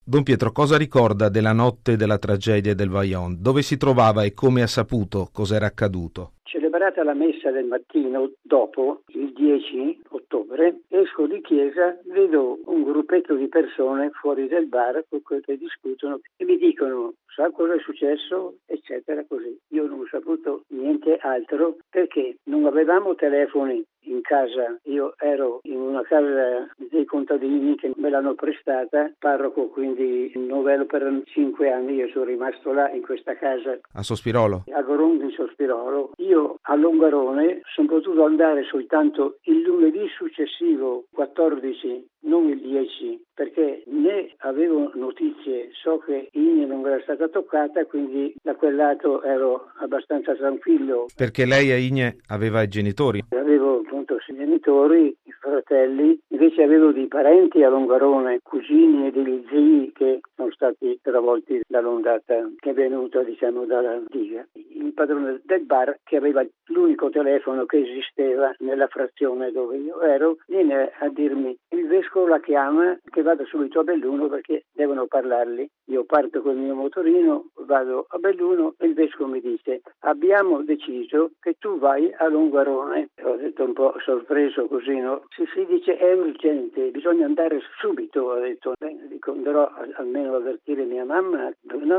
Don Pietro, cosa ricorda della notte della tragedia del Vajont? Dove si trovava e come ha saputo cos'era accaduto? Celebrata la messa del mattino, dopo il 10 ottobre, esco di chiesa, vedo un gruppetto di persone fuori del bar con cui discutono e mi dicono: sa cosa è successo? Eccetera, così. Io non ho saputo niente altro perché non avevamo telefoni in casa. Io ero in una casa dei contadini che me l'hanno prestata, parroco, quindi novello per 5 anni. Io sono rimasto là in questa casa A Sospirolo? a Gorondo in Sospirolo. Io a Longarone sono potuto andare soltanto il lunedì successivo, 14, non il 10, perché né avevo notizie, so che Igne non era stata toccata, quindi da quel lato ero abbastanza tranquillo. Perché lei a Igne aveva i genitori? Avevo appunto i genitori, i fratelli, invece avevo dei parenti a Longarone, cugini e degli zii che sono stati travolti dall'ondata che è venuta, diciamo, dalla diga. Il padrone del bar, che aveva l'unico telefono che esisteva nella frazione dove io ero, viene a dirmi: il vescovo la chiama, che vado subito a Belluno perché devono parlargli. Io parto col mio motorino, vado a Belluno e il vescovo mi dice: abbiamo deciso che tu vai a Longarone. Ho detto, un po' sorpreso così, no? Si dice è urgente, bisogna andare subito. Ho detto, dico, andrò almeno a avvertire mia mamma.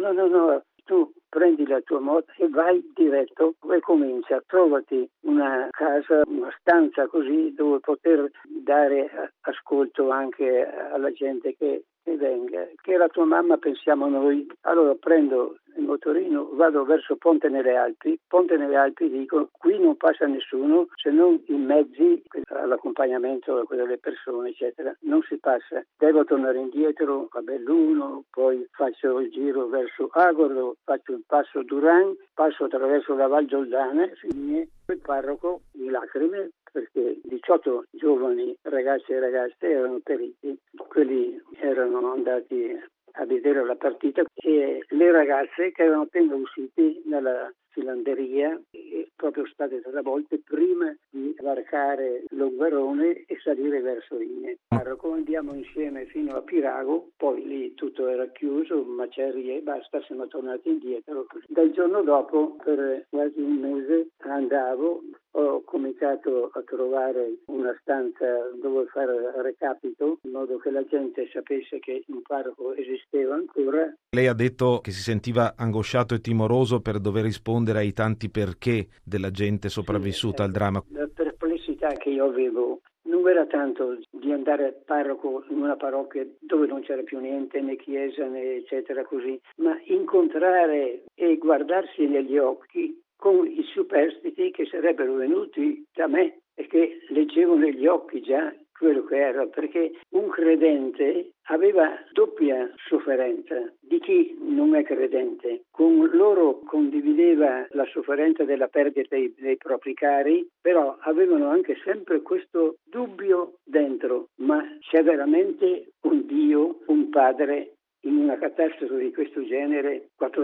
No, tu prendi la tua moto e vai diretto e comincia, trovati una casa, una stanza così dove poter dare ascolto anche alla gente che venga, che la tua mamma pensiamo noi. Allora prendo il motorino, vado verso Ponte nelle Alpi, dico, qui non passa nessuno se non i mezzi all'accompagnamento delle persone, eccetera, non si passa. Devo tornare indietro a Belluno, poi faccio il giro verso Agordo, faccio il passo Duran, passo attraverso la Val Giordana, il parroco in lacrime perché 18 giovani ragazzi e ragazze erano periti, quelli erano andati a vedere la partita e le ragazze che erano appena uscite dalla filanderia e proprio state travolte prima di varcare Longarone e salire verso Igne. Parroco, andiamo insieme fino a Pirago, poi lì tutto era chiuso, macerie e basta, siamo tornati indietro. Dal giorno dopo, per quasi un mese, andavo, ho cominciato a trovare una stanza dove fare recapito, in modo che la gente sapesse che un parroco esisteva ancora. Lei ha detto che si sentiva angosciato e timoroso per dover rispondere ai tanti perché della gente sopravvissuta al dramma. La perplessità che io avevo non era tanto di andare parroco in una parrocchia dove non c'era più niente, né chiesa, né eccetera così, ma incontrare e guardarsi negli occhi con i superstiti che sarebbero venuti da me e che leggevo negli occhi già quello che era, perché un credente aveva doppia sofferenza di chi non è credente. Con loro condivideva la sofferenza della perdita dei propri cari, però avevano anche sempre questo dubbio dentro: ma c'è veramente un Dio, un Padre? In una catastrofe di questo genere,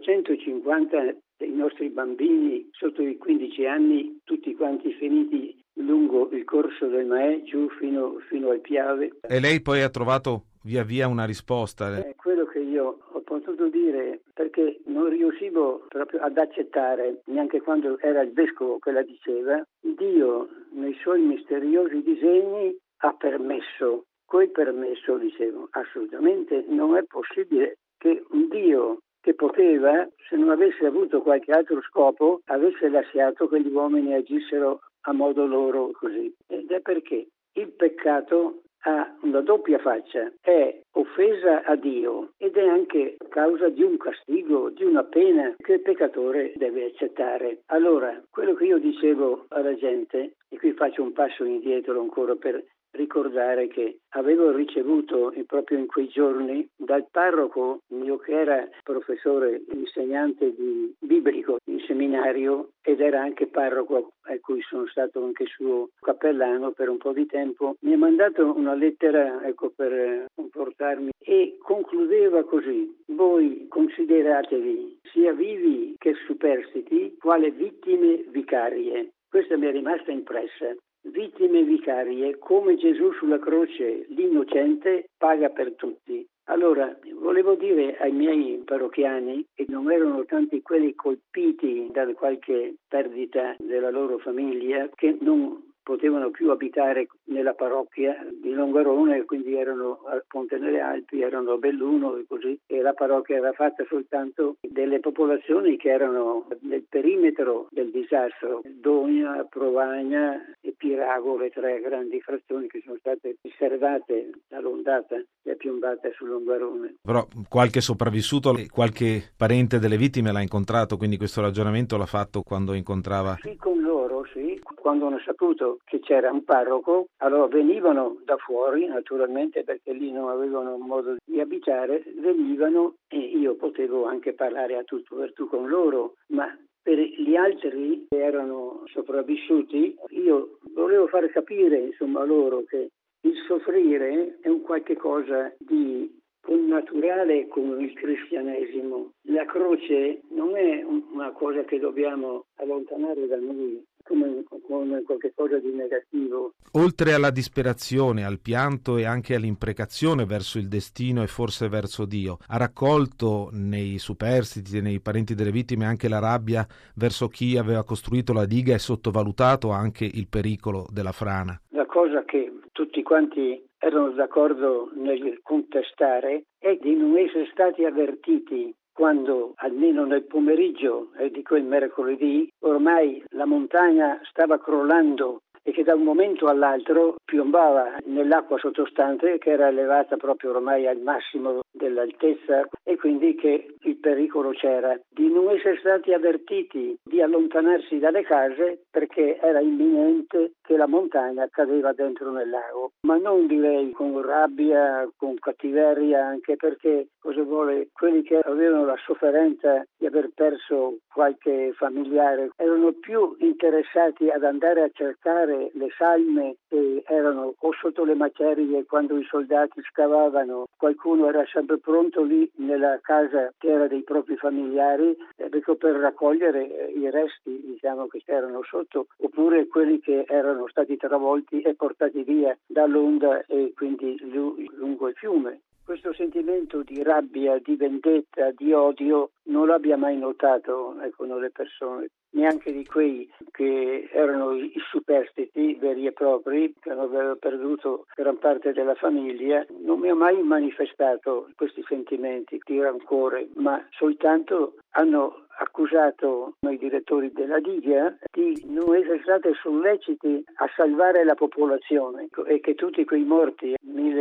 450 dei nostri bambini sotto i 15 anni, tutti quanti finiti lungo il corso del Maè, giù fino al Piave. E lei poi ha trovato via via una risposta? È quello che io ho potuto dire, perché non riuscivo proprio ad accettare, neanche quando era il vescovo che la diceva: Dio nei suoi misteriosi disegni ha permesso. Coi permesso, dicevo, assolutamente non è possibile che un Dio che poteva, se non avesse avuto qualche altro scopo, avesse lasciato che gli uomini agissero a modo loro così. Ed è perché il peccato ha una doppia faccia, è offesa a Dio ed è anche causa di un castigo, di una pena che il peccatore deve accettare. Allora, quello che io dicevo alla gente, e qui faccio un passo indietro ancora per ricordare che avevo ricevuto proprio in quei giorni dal parroco mio, che era professore insegnante di biblico in seminario ed era anche parroco a cui sono stato anche suo cappellano per un po' di tempo, mi ha mandato una lettera, per confortarmi, e concludeva così: voi consideratevi sia vivi che superstiti quale vittime vicarie. Questa mi è rimasta impressa. Vittime vicarie, come Gesù sulla croce, l'innocente, paga per tutti. Allora, volevo dire ai miei parrocchiani che non erano tanti quelli colpiti da qualche perdita della loro famiglia, che non potevano più abitare nella parrocchia di Longarone, quindi erano a Ponte nelle Alpi, erano a Belluno e così, e la parrocchia era fatta soltanto delle popolazioni che erano nel perimetro del disastro: Dogna, Provagna e Pirago, le tre grandi frazioni che sono state riservate dall'ondata che è piombata su Longarone. Però qualche sopravvissuto, qualche parente delle vittime l'ha incontrato, quindi questo ragionamento l'ha fatto quando incontrava? Sì, con loro, sì. Quando hanno saputo che c'era un parroco, allora venivano da fuori, naturalmente, perché lì non avevano modo di abitare, venivano e io potevo anche parlare a tutto per tu con loro, ma per gli altri che erano sopravvissuti, io volevo far capire, insomma, a loro che il soffrire è un qualche cosa di connaturale con il cristianesimo. La croce non è una cosa che dobbiamo allontanare da noi come qualche cosa di negativo. Oltre alla disperazione, al pianto e anche all'imprecazione verso il destino e forse verso Dio, ha raccolto nei superstiti e nei parenti delle vittime anche la rabbia verso chi aveva costruito la diga e sottovalutato anche il pericolo della frana. La cosa che tutti quanti erano d'accordo nel contestare è di non essere stati avvertiti quando, almeno nel pomeriggio di quel mercoledì, ormai la montagna stava crollando e che da un momento all'altro piombava nell'acqua sottostante, che era elevata proprio ormai al massimo dell'altezza, e quindi che il pericolo c'era. Di non essere stati avvertiti, di allontanarsi dalle case perché era imminente che la montagna cadeva dentro nel lago. Ma non direi con rabbia, con cattiveria, anche perché, cosa vuole, quelli che avevano la sofferenza di aver perso qualche familiare erano più interessati ad andare a cercare le salme che erano o sotto le macerie quando i soldati scavavano. Qualcuno era sempre pronto lì nella casa che era dei propri familiari per raccogliere i resti, diciamo, che c'erano sotto, oppure quelli che erano stati travolti e portati via dall'onda e quindi lungo il fiume. Questo sentimento di rabbia, di vendetta, di odio non l'abbia mai notato nelle persone, neanche di quei che erano i superstiti veri e propri, che avevano perduto gran parte della famiglia. Non mi ha mai manifestato questi sentimenti di rancore, ma soltanto hanno accusato noi direttori della diga di non essere stati solleciti a salvare la popolazione e che tutti quei morti,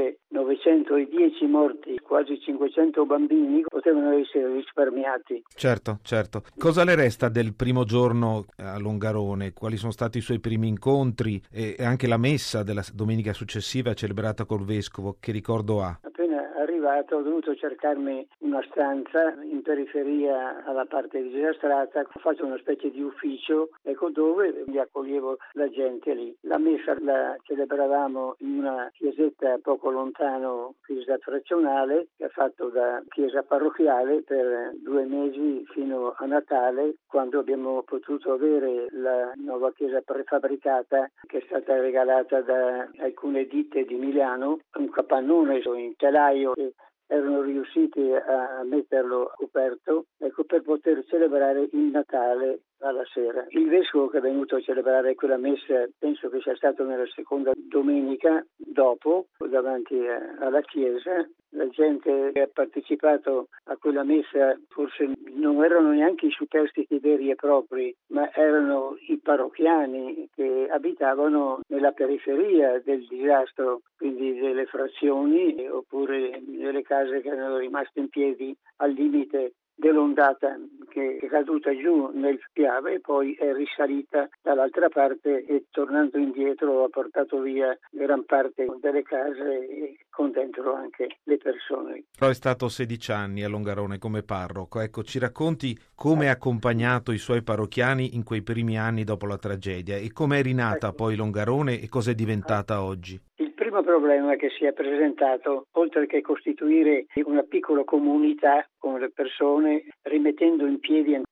1910 morti, quasi 500 bambini, potevano essere risparmiati. Certo. Cosa le resta del primo giorno a Longarone? Quali sono stati i suoi primi incontri e anche la messa della domenica successiva celebrata col vescovo? Che ricordo ha? Appena arrivato ho dovuto cercarmi una stanza in periferia alla parte disastrata, ho fatto una specie di ufficio, dove mi accoglievo la gente lì. La messa la celebravamo in una chiesetta poco lontano, chiesa frazionale, che ha fatto da chiesa parrocchiale per 2 mesi fino a Natale, quando abbiamo potuto avere la nuova chiesa prefabbricata che è stata regalata da alcune ditte di Milano, un capannone in telaio che erano riusciti a metterlo coperto, per poter celebrare il Natale alla sera. Il vescovo che è venuto a celebrare quella messa, penso che sia stato nella seconda domenica dopo, davanti alla chiesa. La gente che ha partecipato a quella messa forse non erano neanche i superstiti veri e propri, ma erano i parrocchiani che abitavano nella periferia del disastro, quindi delle frazioni oppure delle case che erano rimaste in piedi al limite dell'ondata che è caduta giù nel Piave e poi è risalita dall'altra parte e tornando indietro ha portato via gran parte delle case e con dentro anche le persone. Però è stato 16 anni a Longarone come parroco. Ecco, ci racconti come ha accompagnato i suoi parrocchiani in quei primi anni dopo la tragedia e come è rinata poi Longarone e cosa è diventata oggi. Il primo problema che si è presentato, oltre che costituire una piccola comunità con le persone, rimettendo in piedi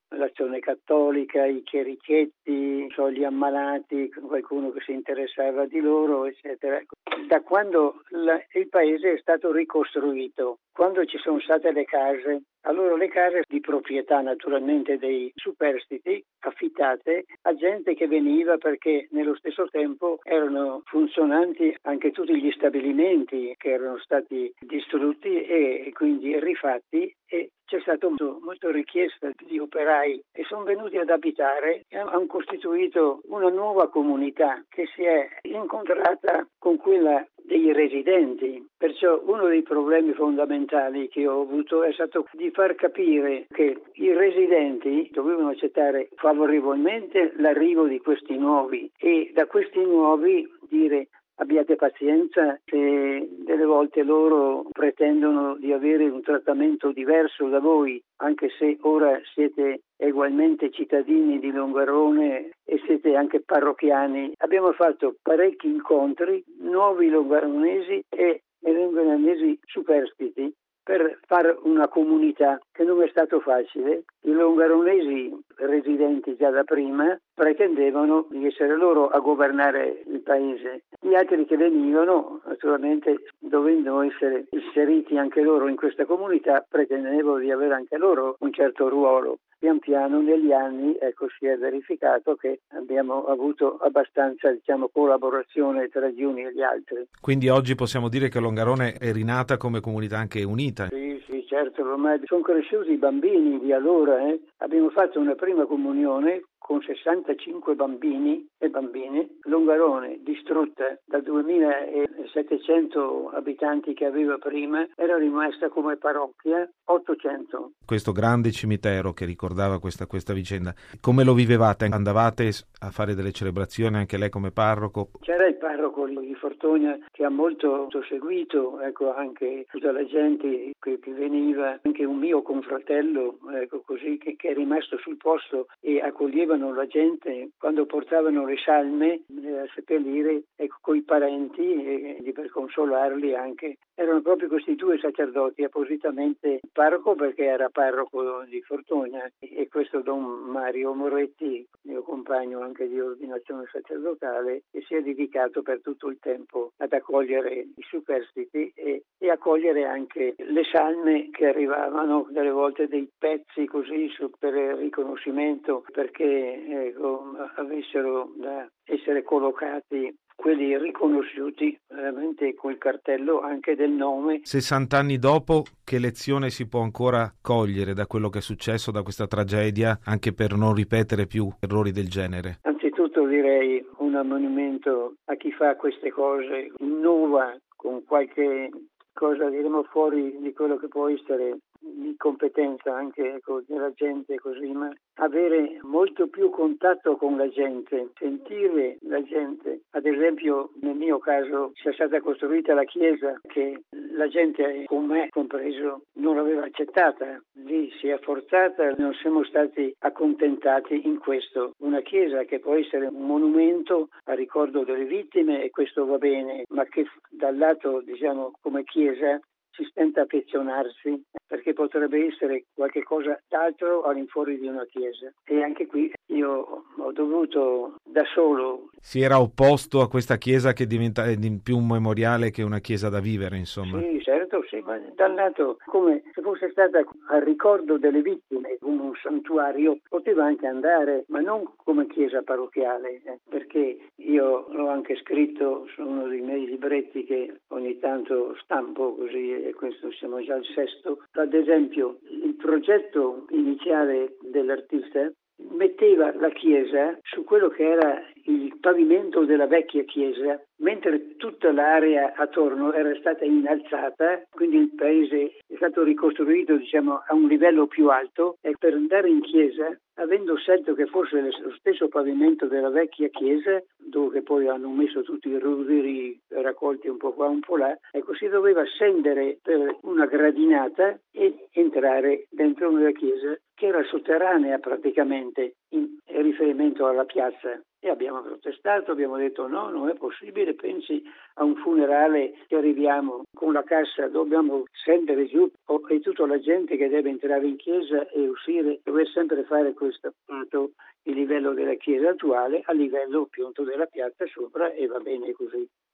l'Azione Cattolica, i chierichetti, gli ammalati, qualcuno che si interessava di loro, eccetera. Da quando il paese è stato ricostruito, quando ci sono state le case, allora le case di proprietà naturalmente dei superstiti, affittate a gente che veniva, perché nello stesso tempo erano funzionanti anche tutti gli stabilimenti che erano stati distrutti e quindi rifatti, e c'è stata molto richiesta di operai e sono venuti ad abitare e hanno costituito una nuova comunità che si è incontrata con quella dei residenti. Perciò uno dei problemi fondamentali che ho avuto è stato di far capire che i residenti dovevano accettare favorevolmente l'arrivo di questi nuovi e da questi nuovi dire: abbiate pazienza se delle volte loro pretendono di avere un trattamento diverso da voi, anche se ora siete ugualmente cittadini di Longarone e siete anche parrocchiani. Abbiamo fatto parecchi incontri, nuovi longaronesi e longaronesi superstiti, per fare una comunità che non è stato facile. I longaronesi residenti già da prima pretendevano di essere loro a governare il paese. Gli altri che venivano, naturalmente dovendo essere inseriti anche loro in questa comunità, pretendevano di avere anche loro un certo ruolo. Pian piano negli anni si è verificato che abbiamo avuto abbastanza collaborazione tra gli uni e gli altri. Quindi oggi possiamo dire che Longarone è rinata come comunità anche unita. Sì, certo, ormai sono cresciuti i bambini di allora. Abbiamo fatto una prima comunione con 65 bambini e bambine. Longarone, distrutta da 2.700 abitanti che aveva prima, era rimasta come parrocchia 800. Questo grande cimitero che ricordava questa vicenda, come lo vivevate? Andavate a fare delle celebrazioni anche lei come parroco? C'era il parroco di Fortogna che ha molto seguito, anche tutta la gente che veniva, anche un mio confratello, così, che è rimasto sul posto e accoglievano la gente quando portavano le salme a seppellire coi parenti per consolarli anche. Erano proprio questi due sacerdoti, appositamente il parroco perché era parroco di Fortogna e questo Don Mario Moretti, mio compagno anche di ordinazione sacerdotale, che si è dedicato per tutto il tempo ad accogliere i superstiti e accogliere anche le salme che arrivavano, delle volte dei pezzi così per riconoscimento, perché avessero da essere collocati quelli riconosciuti veramente col cartello anche del nome. 60 anni dopo, che lezione si può ancora cogliere da quello che è successo, da questa tragedia, anche per non ripetere più errori del genere? Anzitutto direi un ammonimento a chi fa queste cose, innova con qualche cosa diremo fuori di quello che può essere di competenza anche della gente così, ma avere molto più contatto con la gente, sentire la gente. Ad esempio nel mio caso sia stata costruita la chiesa che la gente, con me compreso, non l'aveva accettata. Lì si è forzata, non siamo stati accontentati in questo. Una chiesa che può essere un monumento a ricordo delle vittime e questo va bene, ma che dal lato come chiesa si stenta a affezionarsi, perché potrebbe essere qualche cosa d'altro all'infuori di una chiesa. E anche qui io ho dovuto da solo. Si era opposto a questa chiesa che diventa più un memoriale che una chiesa da vivere, insomma. Sì, certo, sì, ma dal lato come se fosse stata al ricordo delle vittime, come un santuario, poteva anche andare, ma non come chiesa parrocchiale, perché io l'ho anche scritto su uno dei miei libretti che ogni tanto stampo così, e questo siamo già al 6º. Ad esempio, il progetto iniziale dell'artista metteva la chiesa su quello che era il pavimento della vecchia chiesa, mentre tutta l'area attorno era stata innalzata, quindi il paese è stato ricostruito a un livello più alto, e per andare in chiesa, avendo scelto che fosse lo stesso pavimento della vecchia chiesa, dove poi hanno messo tutti i ruderi raccolti un po' qua un po' là, si doveva scendere per una gradinata e entrare dentro una chiesa che era sotterranea praticamente in riferimento alla piazza. E abbiamo protestato, abbiamo detto no, non è possibile, pensi a un funerale che arriviamo con la cassa, dobbiamo scendere giù e tutta la gente che deve entrare in chiesa e uscire, deve sempre fare questo appunto il livello della chiesa attuale a livello appunto della piazza sopra e va bene così.